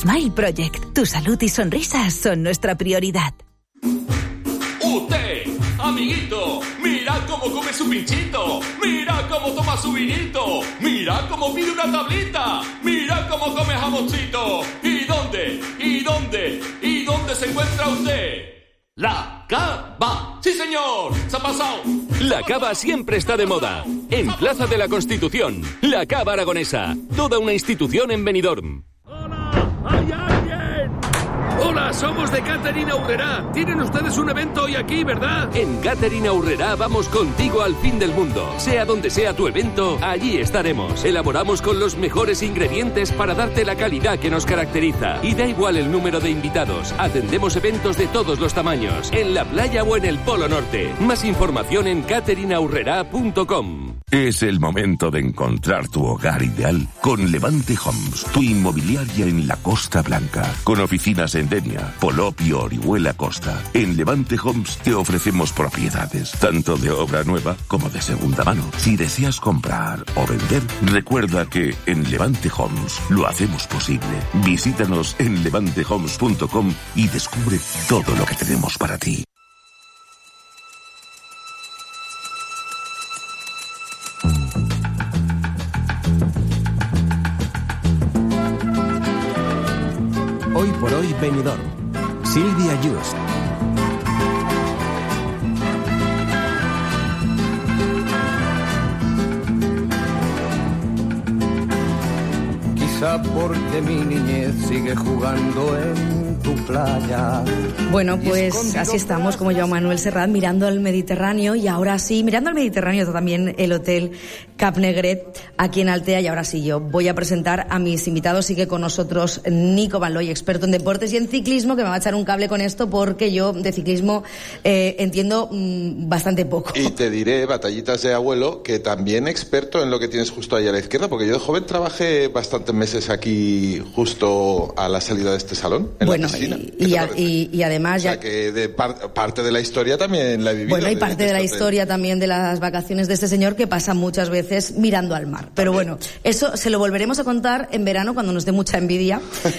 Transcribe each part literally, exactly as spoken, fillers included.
Smile Project. Tu salud y sonrisas son nuestra prioridad. Usted, amiguito, mira cómo come su pinchito, mira cómo toma su vinito, mira cómo pide una tablita, mira cómo come jamoncito. ¿Y dónde? ¿Y dónde? ¿Y dónde se encuentra usted? La Cava. ¡Sí, señor! ¡Se ha pasado! La Cava siempre está de moda. En Plaza de la Constitución. La Cava Aragonesa. Toda una institución en Benidorm. ¡Hola! ¿Hay alguien? Hola, somos de Catering Aurrerá. Tienen ustedes un evento hoy aquí, ¿verdad? En Catering Aurrerá vamos contigo al fin del mundo. Sea donde sea tu evento, allí estaremos. Elaboramos con los mejores ingredientes para darte la calidad que nos caracteriza. Y da igual el número de invitados. Atendemos eventos de todos los tamaños. En la playa o en el Polo Norte. Más información en catering aurrerá punto com. Es el momento de encontrar tu hogar ideal con Levante Homes, tu inmobiliaria en la Costa Blanca, con oficinas en Denia, Polop y Orihuela Costa. En Levante Homes te ofrecemos propiedades, tanto de obra nueva como de segunda mano. Si deseas comprar o vender, recuerda que en Levante Homes lo hacemos posible. Visítanos en levante homes punto com y descubre todo lo que tenemos para ti. Hoy por hoy Benidorm. Silvia Just. Quizá porque mi niñez sigue jugando en tu playa. Bueno, pues así estamos, como Joan Manuel Serrat, mirando al Mediterráneo, y ahora sí, mirando al Mediterráneo también el Hotel Cap Negret aquí en Altea. Y ahora sí, yo voy a presentar a mis invitados. Sigue con nosotros Nico Van Looy, experto en deportes y en ciclismo, que me va a echar un cable con esto porque yo de ciclismo eh, entiendo mmm, bastante poco. Y te diré, batallitas de abuelo, que también experto en lo que tienes justo ahí a la izquierda, porque yo de joven trabajé bastantes meses aquí justo a la salida de este salón, en bueno, la piscina. Y, y, a, y, y además o sea, ya... que de par, parte de la historia también la he vivido. Bueno, y parte de, de la hotel. historia también de las vacaciones de este señor, que pasa muchas veces mirando al mar. Pero también. Bueno, eso se lo volveremos a contar en verano, cuando nos dé mucha envidia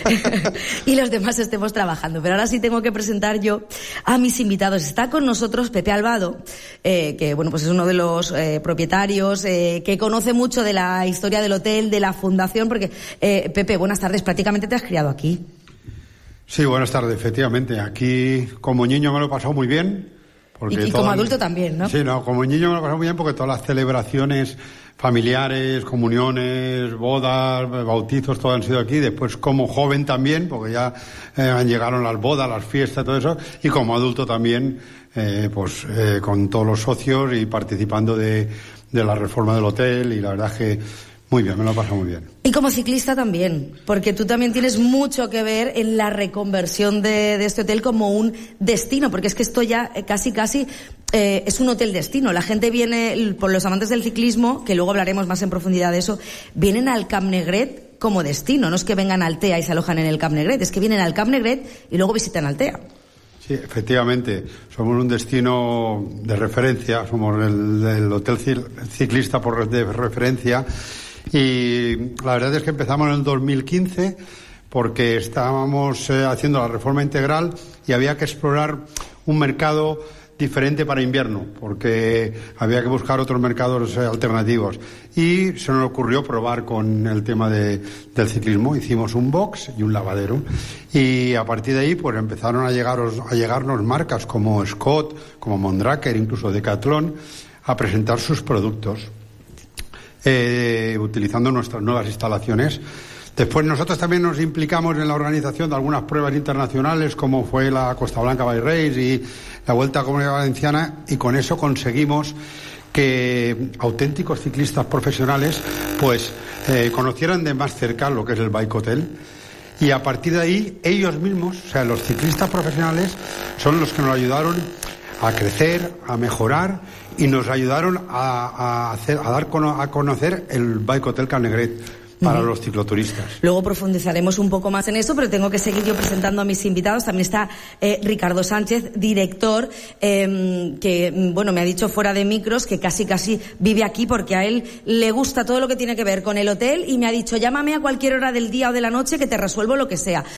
y los demás estemos trabajando. Pero ahora sí tengo que presentar yo a mis invitados. Está con nosotros Pepe Albado, eh, que bueno, pues es uno de los eh, propietarios, eh, que conoce mucho de la historia del hotel, de la fundación, porque eh, Pepe, buenas tardes, prácticamente te has criado aquí. Sí, buenas tardes, efectivamente. Aquí como niño me lo he pasado muy bien. Porque y, y como adulto también, ¿no? Sí, no, como niño me lo he pasado muy bien porque todas las celebraciones familiares, comuniones, bodas, bautizos, todo han sido aquí. Después como joven también, porque ya eh, llegaron las bodas, las fiestas, todo eso. Y como adulto también, eh, pues eh, con todos los socios y participando de, de la reforma del hotel. Y la verdad es que muy bien, me lo he pasado muy bien. Y como ciclista también, porque tú también tienes mucho que ver en la reconversión de, de este hotel como un destino, porque es que esto ya casi casi eh, es un hotel destino. La gente viene, por los amantes del ciclismo, que luego hablaremos más en profundidad de eso, vienen al Cap Negret como destino. No es que vengan a Altea y se alojan en el Cap Negret, es que vienen al Cap Negret y luego visitan Altea. Sí, efectivamente, somos un destino de referencia, somos el, el hotel ciclista por de referencia. Y la verdad es que empezamos en el dos mil quince porque estábamos eh, haciendo la reforma integral y había que explorar un mercado diferente para invierno, porque había que buscar otros mercados eh, alternativos. Y se nos ocurrió probar con el tema de, del ciclismo. Hicimos un box y un lavadero. Y a partir de ahí pues empezaron a, llegaros, a llegarnos marcas como Scott, como Mondraker, incluso Decathlon, a presentar sus productos. Eh, utilizando nuestras nuevas instalaciones. Después nosotros también nos implicamos en la organización de algunas pruebas internacionales, como fue la Costa Blanca Bike Race y la Vuelta a la Comunidad Valenciana, y con eso conseguimos que auténticos ciclistas profesionales pues eh, conocieran de más cerca lo que es el Bike Hotel. Y a partir de ahí ellos mismos, o sea, los ciclistas profesionales, son los que nos ayudaron a crecer, a mejorar, y nos ayudaron a, a, hacer, a dar a conocer el Bike Hotel Cap Negret para uh-huh. los cicloturistas. Luego profundizaremos un poco más en eso, pero tengo que seguir yo presentando a mis invitados. También está eh, Ricardo Sánchez, director, eh, que bueno, me ha dicho fuera de micros que casi casi vive aquí porque a él le gusta todo lo que tiene que ver con el hotel, y me ha dicho: llámame a cualquier hora del día o de la noche que te resuelvo lo que sea.